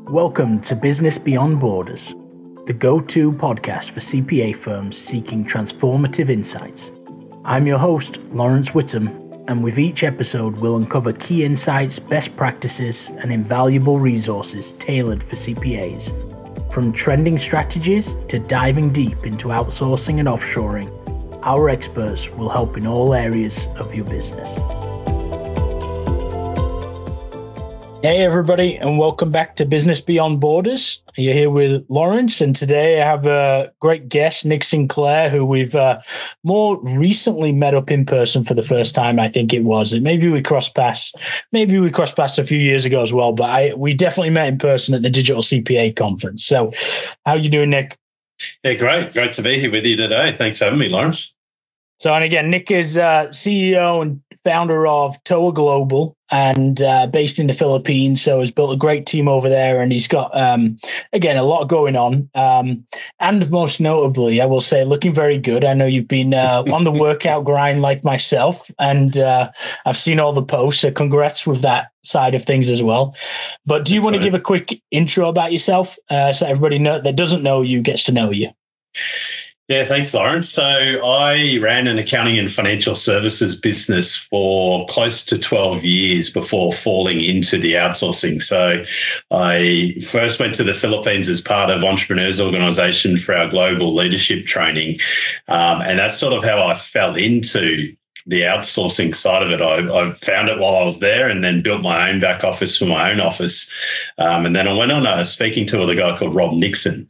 Welcome to Business Beyond Borders, the go-to podcast for CPA firms seeking transformative insights. I'm your host, Lawrence Whittam, and with each episode we'll uncover key insights, best practices, and invaluable resources tailored for CPAs. From trending strategies to diving deep into outsourcing and offshoring, our experts will help in all areas of your business. Hey everybody, and welcome back to Business Beyond Borders. You're here with Lawrence, and today I have a great guest, Nick Sinclair, who we've more recently met up in person for the first time, I think it was. Maybe we crossed paths a few years ago as well, but we definitely met in person at the Digital CPA conference. So how you doing, Nick? Yeah, great to be here with you today. Thanks for having me, Lawrence. So, and again, Nick is CEO and founder of TOA Global and based in the Philippines. So has built a great team over there, and he's got, again, a lot going on. And most notably, I will say, looking very good. I know you've been on the workout grind like myself, and I've seen all the posts. So congrats with that side of things as well. But do you want to give a quick intro about yourself so everybody that doesn't know you gets to know you? Yeah, thanks, Lawrence. So I ran an accounting and financial services business for close to 12 years before falling into the outsourcing. So I first went to the Philippines as part of Entrepreneurs Organisation for our global leadership training. And that's sort of how I fell into the outsourcing side of it. I found it while I was there and then built my own back office for my own office. And then I went on speaking to a guy called Rob Nixon.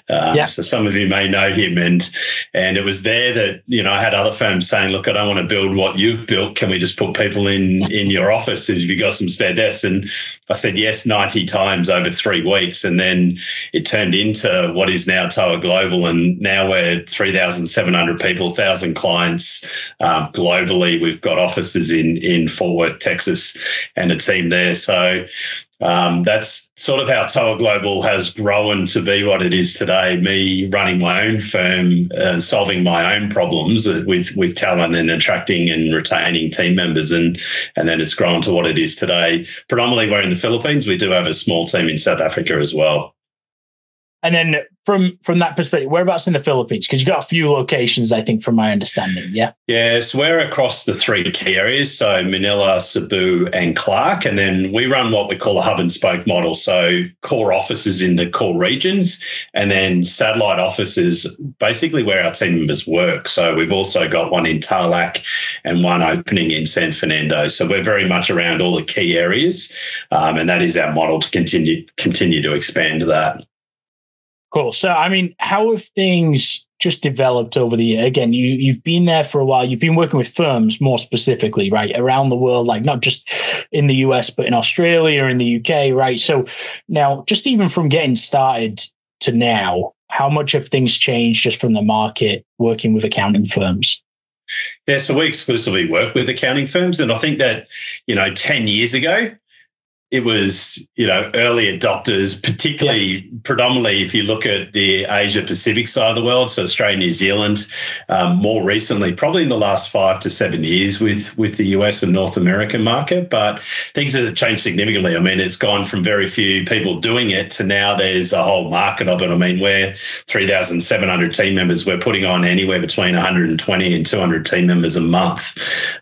So some of you may know him. And it was there that, I had other firms saying, look, I don't want to build what you've built. Can we just put people in your office? Have you got some spare desks? And I said yes 90 times over 3 weeks. And then it turned into what is now TOA Global. And now we're 3,700 people, 1,000 clients globally. We've got offices in Fort Worth, Texas, and a team there. So that's sort of how TOA Global has grown to be what it is today, me running my own firm, solving my own problems with talent and attracting and retaining team members. And then it's grown to what it is today. Predominantly we're in the Philippines. We do have a small team in South Africa as well. And then from that perspective, whereabouts in the Philippines? Because you've got a few locations, I think, from my understanding, yeah? Yeah, so we're across the 3 key areas, so Manila, Cebu, and Clark. And then we run what we call a hub and spoke model, so core offices in the core regions, and then satellite offices, basically where our team members work. So we've also got one in Tarlac and one opening in San Fernando. So we're very much around all the key areas, and that is our model to continue to expand that. Cool. So, I mean, how have things just developed over the year? Again, you've been there for a while. You've been working with firms more specifically, right, around the world, like not just in the US, but in Australia, in the UK, right? So now, just even from getting started to now, how much have things changed just from the market working with accounting firms? Yeah, so we exclusively work with accounting firms. And I think that, 10 years ago, it was, early adopters, predominantly if you look at the Asia Pacific side of the world, so Australia, New Zealand, more recently, probably in the last 5 to 7 years with the US and North American market, but things have changed significantly. I mean, it's gone from very few people doing it to now there's a whole market of it. I mean, we're 3,700 team members. We're putting on anywhere between 120 and 200 team members a month.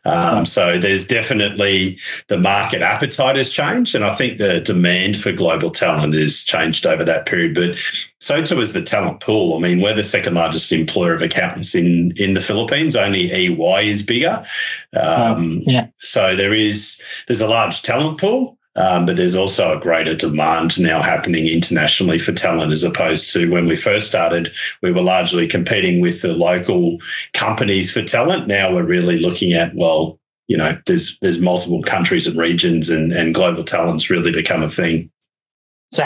So there's definitely the market appetite has changed. And I think the demand for global talent has changed over that period, but so too is the talent pool. I mean, we're the second largest employer of accountants in the Philippines. Only EY is bigger. So there's a large talent pool, but there's also a greater demand now happening internationally for talent as opposed to when we first started, we were largely competing with the local companies for talent. Now we're really looking at, there's multiple countries and regions and global talent's really become a thing. So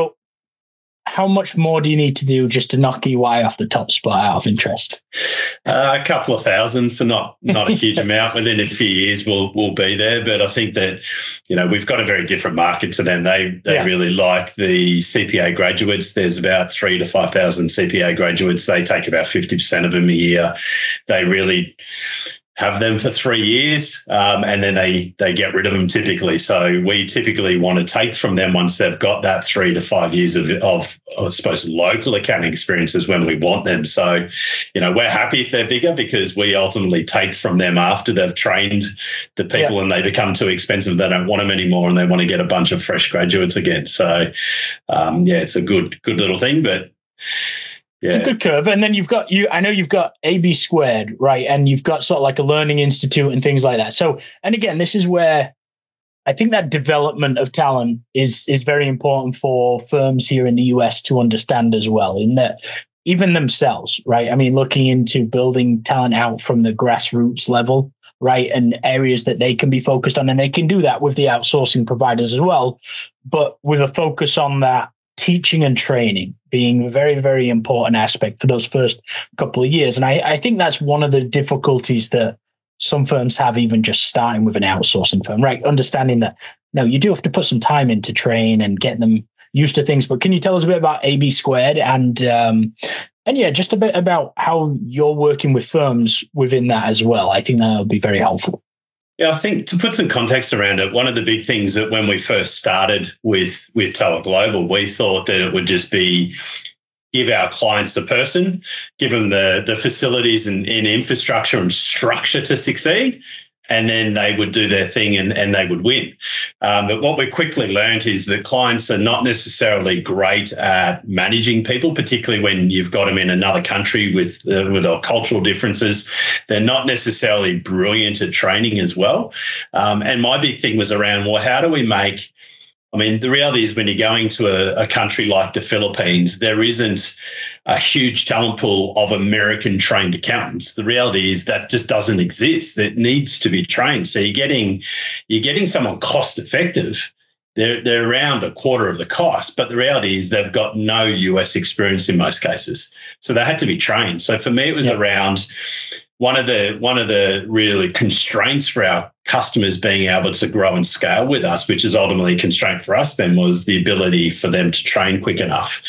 how much more do you need to do just to knock EY off the top spot out of interest? A couple of thousand, so not a huge amount. Within a few years, we'll be there. But I think that, we've got a very different market to them. They really like the CPA graduates. There's about 3,000 to 5,000 CPA graduates. They take about 50% of them a year. They really have them for 3 years, and then they get rid of them typically. So we typically want to take from them once they've got that 3 to 5 years of I suppose, local accounting experiences when we want them. So, we're happy if they're bigger because we ultimately take from them after they've trained the people and they become too expensive. They don't want them anymore and they want to get a bunch of fresh graduates again. So, it's a good little thing, but yeah. It's a good curve. And then I know you've got AB Squared, right? And you've got sort of like a learning institute and things like that. So, and again, this is where I think that development of talent is very important for firms here in the US to understand as well, in that even themselves, right? I mean, looking into building talent out from the grassroots level, right? And areas that they can be focused on, and they can do that with the outsourcing providers as well, but with a focus on that teaching and training being a very, very important aspect for those first couple of years. And I think that's one of the difficulties that some firms have, even just starting with an outsourcing firm, right? Understanding that, no, you do have to put some time in to train and get them used to things. But can you tell us a bit about AB Squared and just a bit about how you're working with firms within that as well? I think that would be very helpful. Yeah, I think to put some context around it, one of the big things that when we first started with TOA Global, we thought that it would just be give our clients a person, give them the facilities and infrastructure and structure to succeed, and then they would do their thing and they would win. But what we quickly learned is that clients are not necessarily great at managing people, particularly when you've got them in another country with our cultural differences. They're not necessarily brilliant at training as well. And my big thing was around, well, how do we make the reality is when you're going to a country like the Philippines, there isn't a huge talent pool of American trained accountants. The reality is that just doesn't exist. It needs to be trained. So you're getting someone cost effective. They're around a quarter of the cost, but the reality is they've got no US experience in most cases. So they had to be trained. So for me, it was around one of the really constraints for our customers being able to grow and scale with us, which is ultimately a constraint for us then, was the ability for them to train quick enough.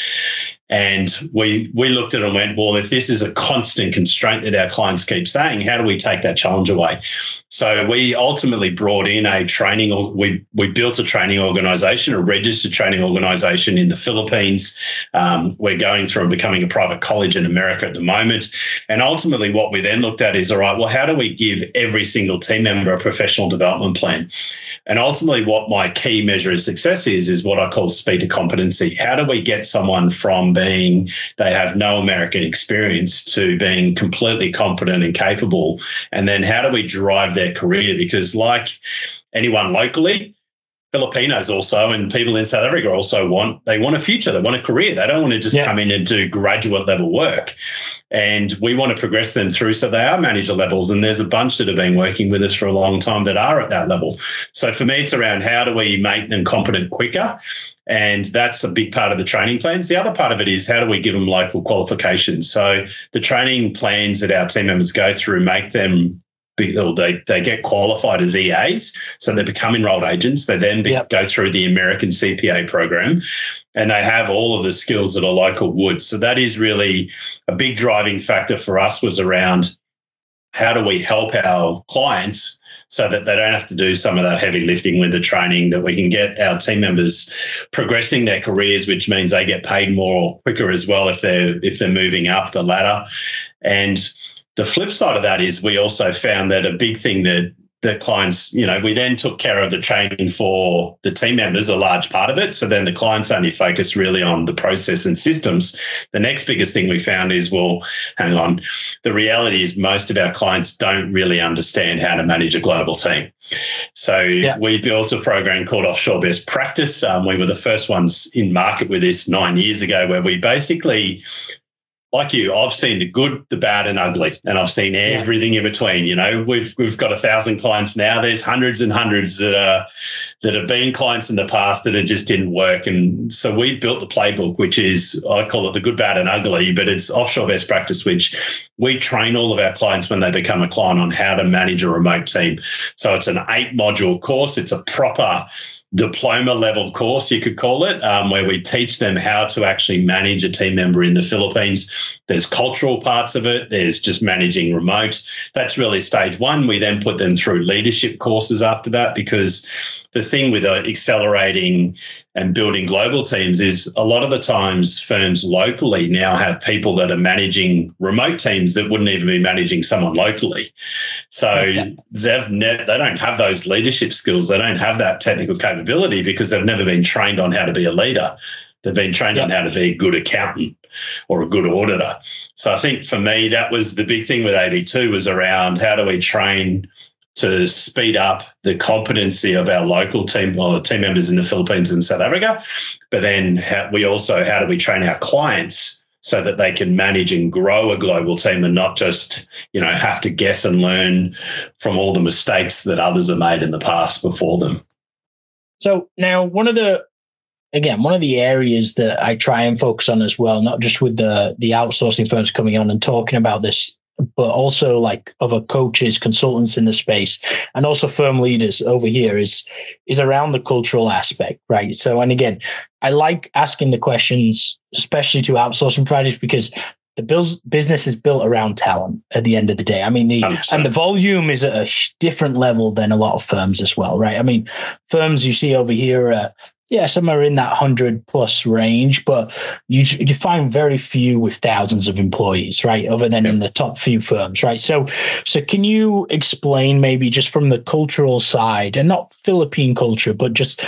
And we looked at it and went, well, if this is a constant constraint that our clients keep saying, how do we take that challenge away? So we ultimately brought in a training, we built a training organization, a registered training organization in the Philippines. We're going through and becoming a private college in America at the moment. And ultimately what we then looked at is, all right, well, how do we give every single team member a professional development plan? And ultimately what my key measure of success is what I call speed to competency. How do we get someone from being they have no American experience to being completely competent and capable? And then how do we drive their career? Because like anyone locally, Filipinos also and people in South Africa also want a future. They want a career. They don't want to just come in and do graduate level work. And we want to progress them through so they are manager levels. And there's a bunch that have been working with us for a long time that are at that level. So for me, it's around how do we make them competent quicker? And that's a big part of the training plans. The other part of it is how do we give them local qualifications? So the training plans that our team members go through make them they get qualified as EAs, so they become enrolled agents. They then go through the American CPA program, and they have all of the skills that a local would. So that is really a big driving factor for us, was around how do we help our clients so that they don't have to do some of that heavy lifting with the training, that we can get our team members progressing their careers, which means they get paid more quicker as well if they're moving up the ladder. And the flip side of that is we also found that a big thing that clients, we then took care of the training for the team members, a large part of it. So then the clients only focus really on the process and systems. The next biggest thing we found is, well, hang on, the reality is most of our clients don't really understand how to manage a global team. So we built a program called Offshore Best Practice. We were the first ones in market with this 9 years ago, where we basically, like you, I've seen the good, the bad, and ugly, and I've seen everything in between. We've got 1,000 clients now. There's hundreds and hundreds that have been clients in the past that it just didn't work. And so we built the playbook, which is, I call it the good, bad, and ugly, but it's Offshore Best Practice, which we train all of our clients when they become a client on how to manage a remote team. So it's an 8-module course. It's a proper diploma level course, you could call it, where we teach them how to actually manage a team member in the Philippines. There's cultural parts of it. There's just managing remote. That's really stage one. We then put them through leadership courses after that, because the thing with accelerating and building global teams is a lot of the times firms locally now have people that are managing remote teams that wouldn't even be managing someone locally. So they don't have those leadership skills. They don't have that technical capability because they've never been trained on how to be a leader. They've been trained on how to be a good accountant or a good auditor. So I think for me, that was the big thing with AV2, was around how do we train to speed up the competency of our local team or team members in the Philippines and South Africa. But then how do we train our clients so that they can manage and grow a global team and not just, have to guess and learn from all the mistakes that others have made in the past before them. So now one of the areas that I try and focus on as well, not just with the outsourcing firms coming on and talking about this, but also like other coaches, consultants in the space, and also firm leaders over here is around the cultural aspect, right? So, and again, I like asking the questions, especially to outsourcing providers, because the business is built around talent at the end of the day. I mean, the volume is at a different level than a lot of firms as well, right? I mean, firms you see over here, some are in that 100+ range, but you find very few with thousands of employees, right? Other than in the top few firms, right? So can you explain maybe just from the cultural side, and not Philippine culture, but just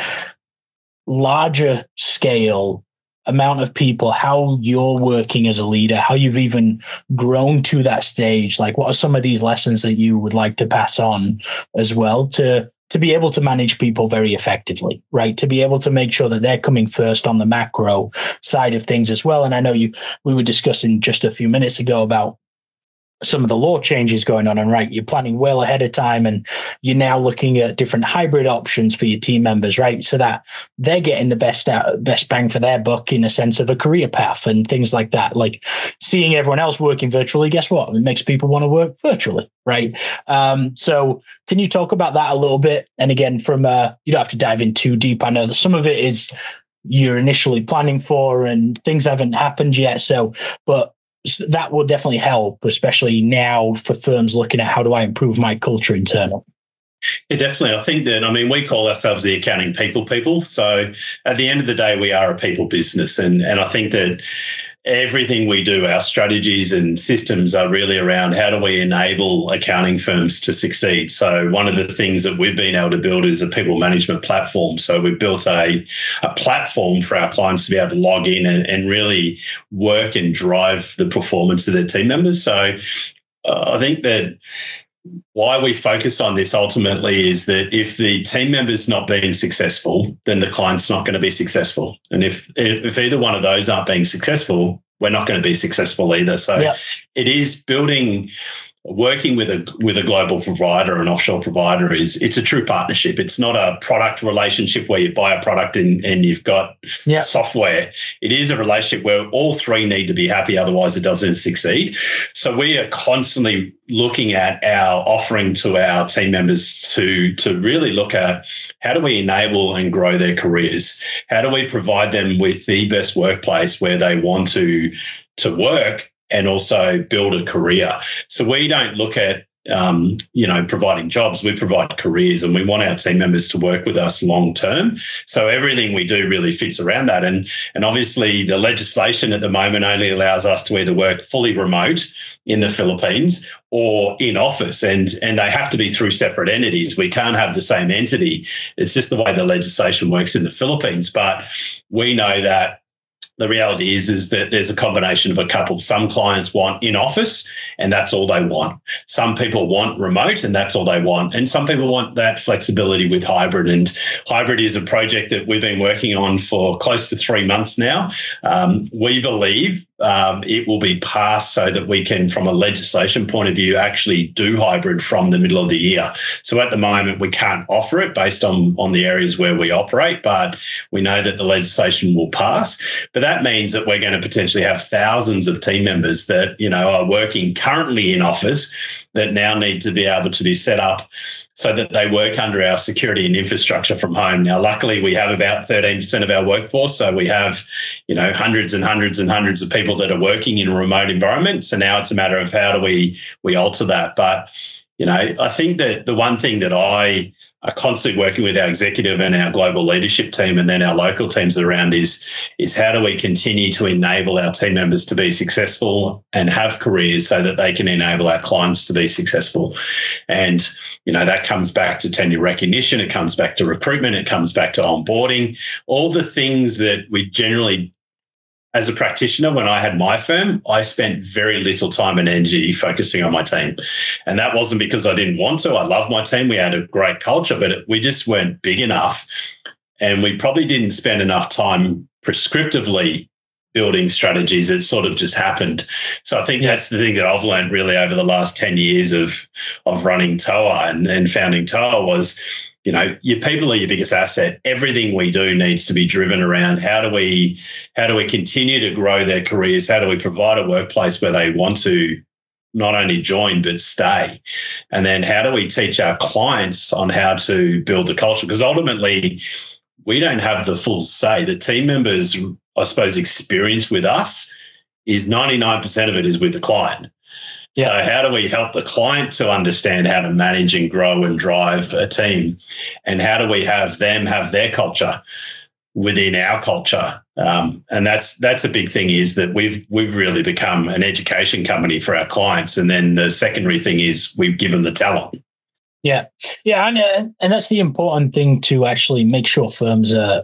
larger scale amount of people, how you're working as a leader, how you've even grown to that stage? Like, what are some of these lessons that you would like to pass on as well to be able to manage people very effectively, right? To be able to make sure that they're coming first on the macro side of things as well. And I know we were discussing just a few minutes ago about some of the law changes going on, and right, you're planning well ahead of time, and you're now looking at different hybrid options for your team members, right? So that they're getting the best bang for their buck in a sense of a career path and things like that. Like seeing everyone else working virtually, guess what? It makes people want to work virtually, right? So can you talk about that a little bit? And again, from you don't have to dive in too deep. I know that some of it is you're initially planning for and things haven't happened yet. So, but that will definitely help, especially now for firms looking at how do I improve my culture internally. Yeah, definitely. I think that, we call ourselves the accounting people. So at the end of the day, we are a people business. And I think that everything we do, our strategies and systems are really around how do we enable accounting firms to succeed. So one of the things that we've been able to build is a people management platform. So we've built a platform for our clients to be able to log in and really work and drive the performance of their team members. So I think that why we focus on this ultimately is that if the team member's not being successful, then the client's not going to be successful. And if either one of those aren't being successful, we're not going to be successful either. So It is working with a global provider, an offshore provider, it's a true partnership. It's not a product relationship where you buy a product and you've got software. It is a relationship where all three need to be happy, otherwise it doesn't succeed. So we are constantly looking at our offering to our team members to really look at how do we enable and grow their careers? How do we provide them with the best workplace where they want to work and also build a career? So we don't look at providing jobs. We provide careers, and we want our team members to work with us long term. So everything we do really fits around that. And obviously the legislation at the moment only allows us to either work fully remote in the Philippines or in office, and they have to be through separate entities. We can't have the same entity. It's just the way the legislation works in the Philippines. But we know that the reality is that there's a combination of a couple. Some clients want in office and that's all they want. Some people want remote and that's all they want. And some people want that flexibility with hybrid. And hybrid is a project that we've been working on for close to 3 months now. We believe it will be passed so that we can, from a legislation point of view, actually do hybrid from the middle of the year. So at the moment, we can't offer it based on the areas where we operate, but we know that the legislation will pass. But But that means that we're going to potentially have thousands of team members that, are working currently in office that now need to be able to be set up so that they work under our security and infrastructure from home. Now, luckily, we have about 13% of our workforce. So we have, hundreds and hundreds and hundreds of people that are working in a remote environment. So now it's a matter of how do we alter that. But, I think that the one thing that I are constantly working with our executive and our global leadership team and then our local teams around is how do we continue to enable our team members to be successful and have careers so that they can enable our clients to be successful. And, that comes back to tenure recognition. It comes back to recruitment. It comes back to onboarding, all the things that we generally, as a practitioner, when I had my firm, I spent very little time and energy focusing on my team. And that wasn't because I didn't want to. I love my team. We had a great culture, but we just weren't big enough. And we probably didn't spend enough time prescriptively building strategies. It sort of just happened. So I think that's the thing that I've learned really over the last 10 years of running TOA and founding TOA was, your people are your biggest asset. Everything we do needs to be driven around how do we continue to grow their careers? How do we provide a workplace where they want to not only join but stay? And then how do we teach our clients on how to build the culture? Because ultimately, we don't have the full say. The team members, I suppose, experience with us is 99% of it is with the client. Yeah. So how do we help the client to understand how to manage and grow and drive a team? And how do we have them have their culture within our culture? And that's a big thing is that we've really become an education company for our clients. And then the secondary thing is we've given the talent. Yeah. Yeah. And that's the important thing to actually make sure firms are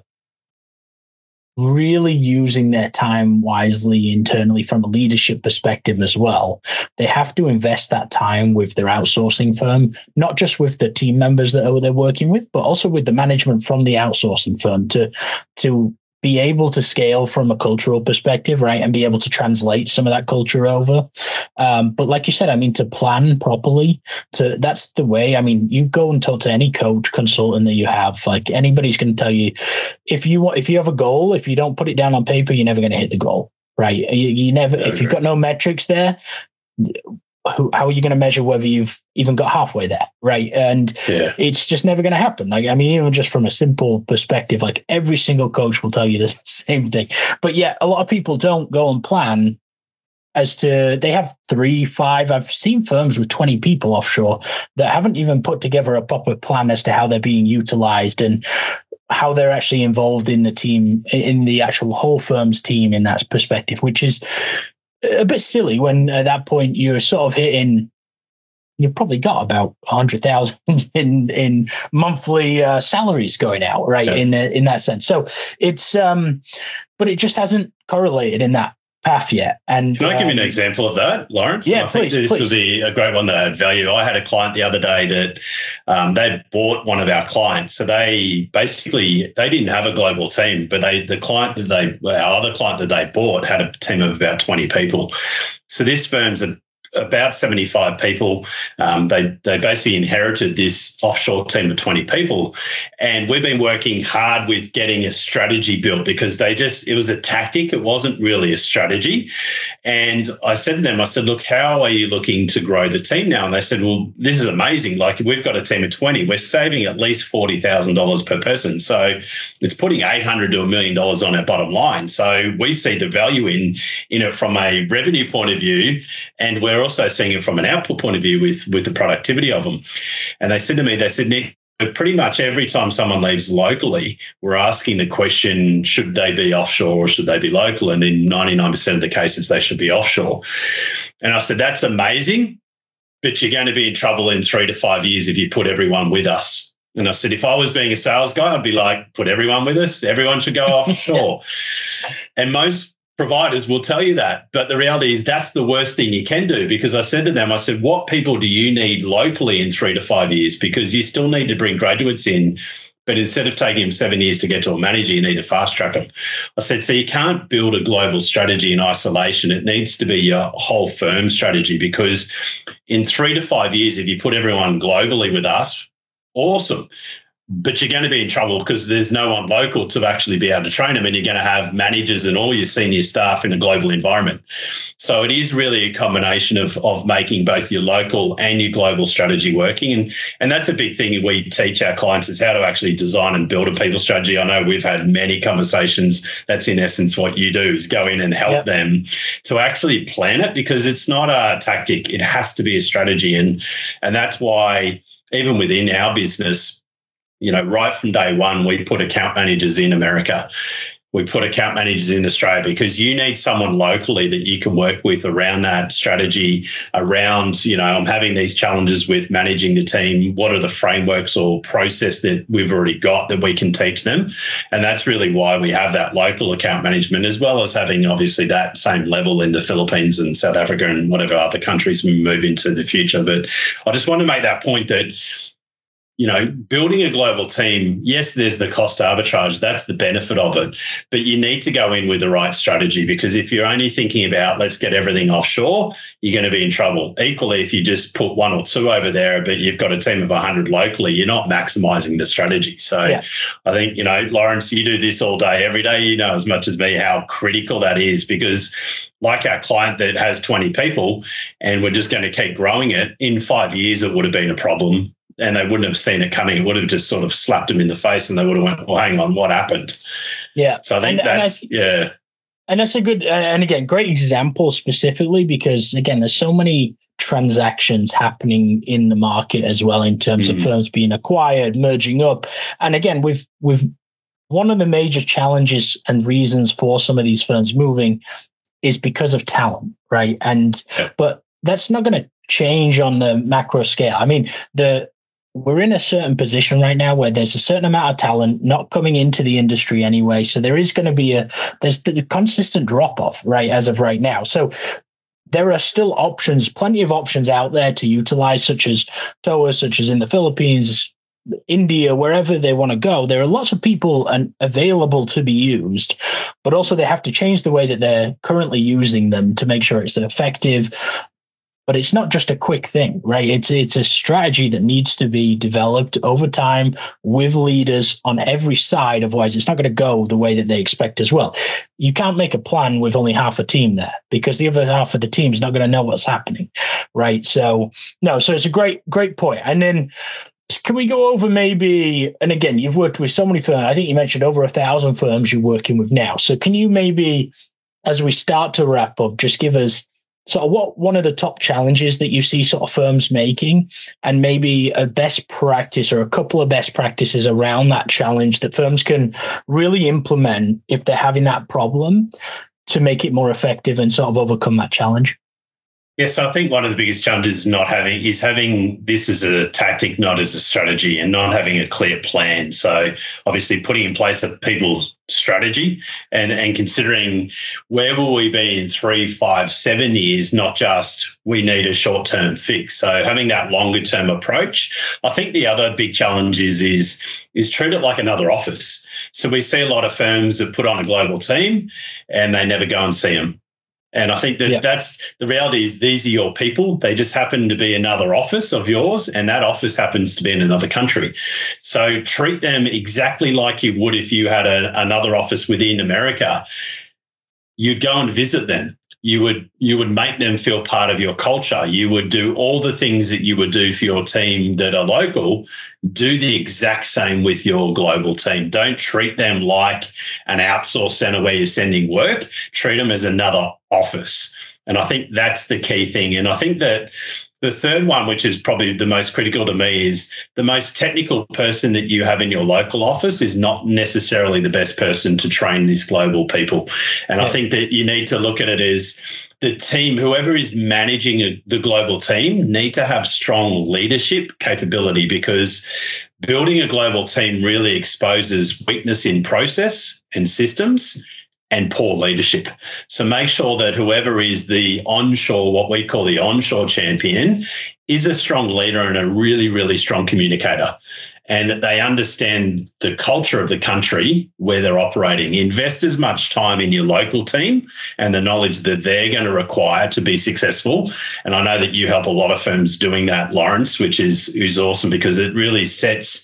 really using their time wisely internally from a leadership perspective as well. They have to invest that time with their outsourcing firm, not just with the team members that they're working with, but also with the management from the outsourcing firm to be able to scale from a cultural perspective, right? And be able to translate some of that culture over. But like you said, to plan properly, that's the way. You go and talk to any coach, consultant that you have, like anybody's going to tell you, if you have a goal, if you don't put it down on paper, you're never going to hit the goal, right? You never, if you've got no metrics there, how are you going to measure whether you've even got halfway there, right? And it's just never going to happen. Even just from a simple perspective, like every single coach will tell you the same thing. But a lot of people don't go and plan as to, they have 3, 5, I've seen firms with 20 people offshore that haven't even put together a proper plan as to how they're being utilized and how they're actually involved in the team, in the actual whole firm's team in that perspective, which is a bit silly when at that point you're sort of hitting, you've probably got about 100,000 in monthly salaries going out, right? Yeah. In that sense. So it's, but it just hasn't correlated in that path yet. And can I give you an example of that, Lawrence? Yeah, I think this would be a great one that had value. I had a client the other day that they bought one of our clients. So they didn't have a global team, but our other client that they bought had a team of about 20 people. So this firm's about 75 people. They basically inherited this offshore team of 20 people. And we've been working hard with getting a strategy built because it was a tactic. It wasn't really a strategy. And I said to them, look, how are you looking to grow the team now? And they said, well, this is amazing. Like we've got a team of 20. We're saving at least $40,000 per person. So it's putting $800 to $1 million on our bottom line. So we see the value in it from a revenue point of view. And we're also seeing it from an output point of view with the productivity of them. And they said to me, Nick, pretty much every time someone leaves locally, we're asking the question, should they be offshore or should they be local? And in 99% of the cases, they should be offshore. And I said, that's amazing, but you're going to be in trouble in 3 to 5 years if you put everyone with us. And I said, if I was being a sales guy, I'd be like, put everyone with us. Everyone should go offshore. And most providers will tell you that. But the reality is that's the worst thing you can do, because I said to them, what people do you need locally in 3 to 5 years? Because you still need to bring graduates in, but instead of taking them 7 years to get to a manager, you need to fast track them. I said, so you can't build a global strategy in isolation. It needs to be your whole firm strategy, because in 3 to 5 years, if you put everyone globally with us, awesome. but you're going to be in trouble because there's no one local to actually be able to train them, and you're going to have managers and all your senior staff in a global environment. So it is really a combination of making both your local and your global strategy working. And that's a big thing we teach our clients, is how to actually design and build a people strategy. I know we've had many conversations. That's in essence what you do, is go in and help them to actually plan it, because it's not a tactic. It has to be a strategy. And that's why even within our business, right from day one, we put account managers in America. We put account managers in Australia, because you need someone locally that you can work with around that strategy, around, I'm having these challenges with managing the team. What are the frameworks or process that we've already got that we can teach them? And that's really why we have that local account management, as well as having obviously that same level in the Philippines and South Africa and whatever other countries we move into the future. But I just want to make that point that, building a global team, yes, there's the cost arbitrage. That's the benefit of it. But you need to go in with the right strategy, because if you're only thinking about let's get everything offshore, you're going to be in trouble. Equally, if you just put one or two over there, but you've got a team of 100 locally, you're not maximizing the strategy. So I think, Lawrence, you do this all day, every day. You know as much as me how critical that is, because like our client that has 20 people and we're just going to keep growing it, in 5 years, it would have been a problem. And they wouldn't have seen it coming. It would have just sort of slapped them in the face, and they would have went, well, hang on, what happened? Yeah. So I think And that's a good, and again, great example specifically, because again, there's so many transactions happening in the market as well, in terms of firms being acquired, merging up. And again, we've one of the major challenges and reasons for some of these firms moving is because of talent, right? But that's not going to change on the macro scale. I mean, we're in a certain position right now where there's a certain amount of talent not coming into the industry anyway. So there is going to be there's the consistent drop off, right, as of right now. So there are still options, plenty of options out there to utilize, such as TOA, such as in the Philippines, India, wherever they want to go. There are lots of people available to be used, but also they have to change the way that they're currently using them to make sure it's effective. But it's not just a quick thing, right? It's a strategy that needs to be developed over time with leaders on every side. Otherwise, it's not going to go the way that they expect as well. You can't make a plan with only half a team there, because the other half of the team is not going to know what's happening, right? So it's a great point. And then can we go over maybe, and again, you've worked with so many firms. I think you mentioned over 1,000 firms you're working with now. So can you maybe, as we start to wrap up, just give us sort of what one of the top challenges that you see sort of firms making, and maybe a best practice or a couple of best practices around that challenge that firms can really implement if they're having that problem to make it more effective and sort of overcome that challenge? Yes, I think one of the biggest challenges is having this as a tactic, not as a strategy, and not having a clear plan. So obviously putting in place a people strategy and considering where will we be in 3, 5, 7 years, not just we need a short-term fix. So having that longer-term approach. I think the other big challenge is treat it like another office. So we see a lot of firms that put on a global team and they never go and see them. And I think that's the reality is these are your people. They just happen to be another office of yours, and that office happens to be in another country. So treat them exactly like you would if you had another office within America. You'd go and visit them. You would make them feel part of your culture. You would do all the things that you would do for your team that are local. Do the exact same with your global team. Don't treat them like an outsource center where you're sending work. Treat them as another office. And I think that's the key thing. And I think that the third one, which is probably the most critical to me, is the most technical person that you have in your local office is not necessarily the best person to train these global people. And I think that you need to look at it as the team, whoever is managing the global team, need to have strong leadership capability, because building a global team really exposes weakness in process and systems and poor leadership. So make sure that whoever is the onshore, what we call the onshore champion, is a strong leader and a really, really strong communicator, and that they understand the culture of the country where they're operating. Invest as much time in your local team and the knowledge that they're going to require to be successful. And I know that you help a lot of firms doing that, Lawrence, which is awesome, because it really sets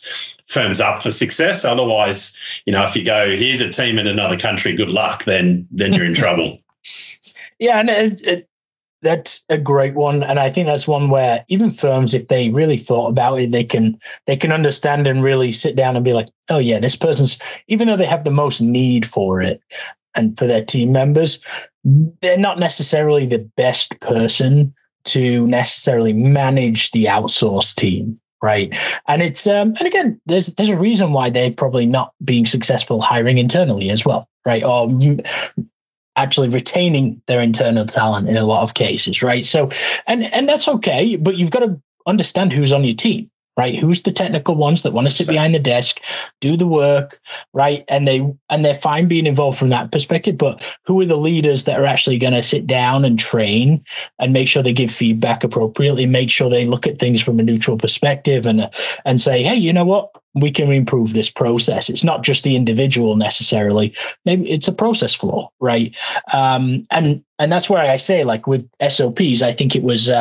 firms up for success. Otherwise, if you go, here's a team in another country, good luck, then you're in trouble. Yeah, and that's a great one, and I think that's one where even firms, if they really thought about it, they can understand and really sit down and be like, oh yeah, this person's, even though they have the most need for it and for their team members, they're not necessarily the best person to necessarily manage the outsourced team. Right. And it's and again, there's a reason why they're probably not being successful hiring internally as well. Right. Or actually retaining their internal talent in a lot of cases. Right. So and that's OK, but you've got to understand who's on your team. Right. Who's the technical ones that want to sit behind the desk, do the work. Right. And they're fine being involved from that perspective. But who are the leaders that are actually going to sit down and train and make sure they give feedback appropriately, make sure they look at things from a neutral perspective and say, hey, you know what? We can improve this process. It's not just the individual necessarily. Maybe it's a process flaw, right? And that's where I say, like with SOPs, I think it was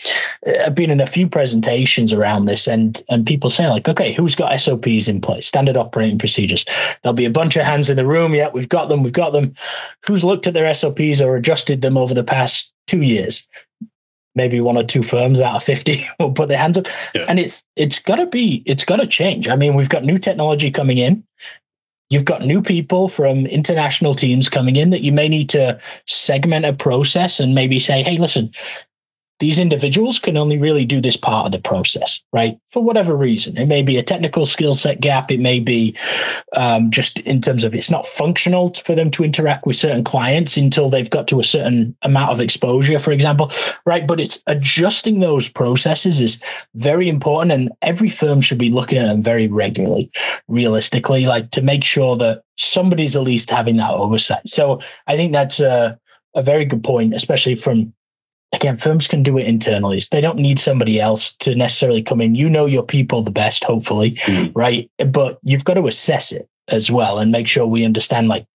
I've been in a few presentations around this, and people say like, okay, who's got SOPs in place, standard operating procedures? There'll be a bunch of hands in the room. Yeah, we've got them. Who's looked at their SOPs or adjusted them over the past 2 years? Maybe 1 or 2 firms out of 50 will put their hands up. Yeah. And it's got to change. I mean, we've got new technology coming in. You've got new people from international teams coming in that you may need to segment a process and maybe say, hey, listen, these individuals can only really do this part of the process, right? For whatever reason. It may be a technical skill set gap. It may be just in terms of it's not functional for them to interact with certain clients until they've got to a certain amount of exposure, for example, right? But it's adjusting those processes is very important, and every firm should be looking at them very regularly, realistically, like to make sure that somebody's at least having that oversight. So I think that's a very good point, especially from, again, firms can do it internally. So they don't need somebody else to necessarily come in. You know your people the best, hopefully, right? But you've got to assess it as well and make sure we understand, like,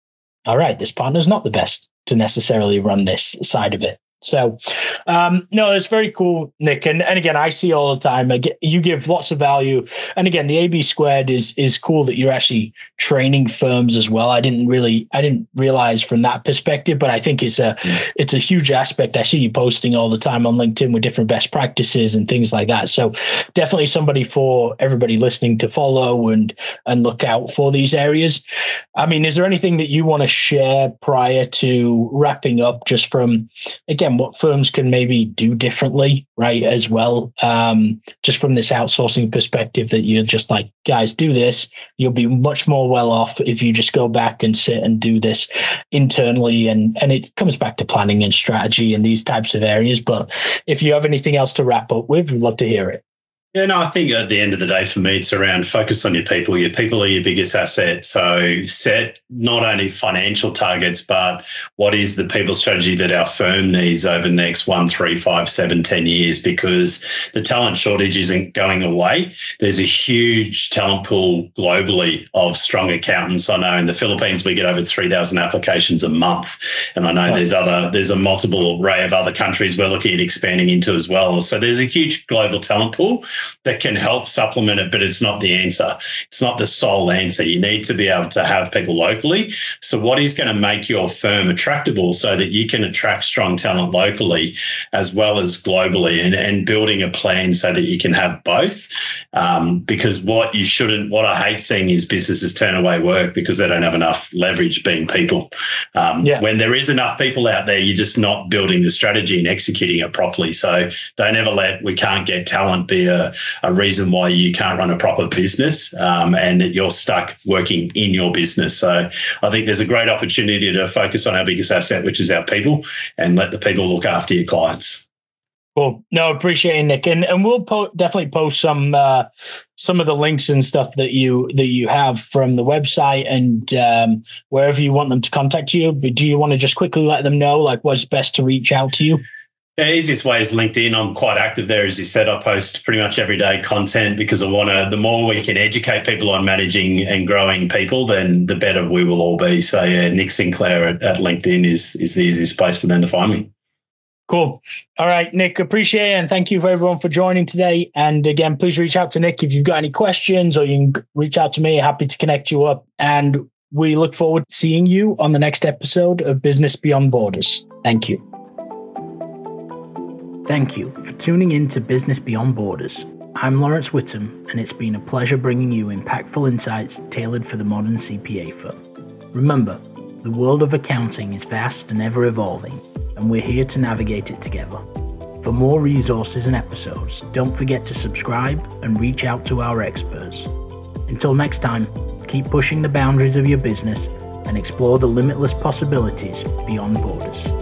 all right, this partner's not the best to necessarily run this side of it. So, no, it's very cool, Nick. And again, I see all the time, you give lots of value. And again, the AB squared is cool that you're actually training firms as well. I didn't realize from that perspective, but I think it's a huge aspect. I see you posting all the time on LinkedIn with different best practices and things like that. So definitely somebody for everybody listening to follow and look out for these areas. I mean, is there anything that you want to share prior to wrapping up, just from, again, what firms can maybe do differently, right, as well, just from this outsourcing perspective, that you're just like, guys, do this. You'll be much more well off if you just go back and sit and do this internally. And it comes back to planning and strategy and these types of areas. But if you have anything else to wrap up with, we'd love to hear it. Yeah, no, I think at the end of the day, for me, it's around focus on your people. Your people are your biggest asset. So set not only financial targets, but what is the people strategy that our firm needs over the next 1, 3, 5, 7, 10 years, because the talent shortage isn't going away. There's a huge talent pool globally of strong accountants. I know in the Philippines, we get over 3,000 applications a month. And I know there's a multiple array of other countries we're looking at expanding into as well. So there's a huge global talent pool that can help supplement it, but it's not the answer. It's not the sole answer. You need to be able to have people locally. So what is going to make your firm attractable so that you can attract strong talent locally as well as globally, and building a plan so that you can have both. Because what I hate seeing is businesses turn away work because they don't have enough leverage being people. When there is enough people out there, you're just not building the strategy and executing it properly. So don't ever let we can't get talent be a reason why you can't run a proper business, and that you're stuck working in your business. So I think there's a great opportunity to focus on our biggest asset, which is our people, and let the people look after your clients. Cool. No, appreciate it, Nick. And we'll definitely post some of the links and stuff that you have from the website and wherever you want them to contact you. But do you want to just quickly let them know, like, what's best to reach out to you? The easiest way is LinkedIn. I'm quite active there. As you said, I post pretty much every day content because the more we can educate people on managing and growing people, then the better we will all be. So yeah, Nick Sinclair at LinkedIn is the easiest place for them to find me. Cool. All right, Nick, appreciate it. And thank you for everyone for joining today. And again, please reach out to Nick if you've got any questions, or you can reach out to me. Happy to connect you up. And we look forward to seeing you on the next episode of Business Beyond Borders. Thank you. Thank you for tuning in to Business Beyond Borders. I'm Lawrence Whittam, and it's been a pleasure bringing you impactful insights tailored for the modern CPA firm. Remember, the world of accounting is vast and ever evolving, and we're here to navigate it together. For more resources and episodes, don't forget to subscribe and reach out to our experts. Until next time, keep pushing the boundaries of your business and explore the limitless possibilities beyond borders.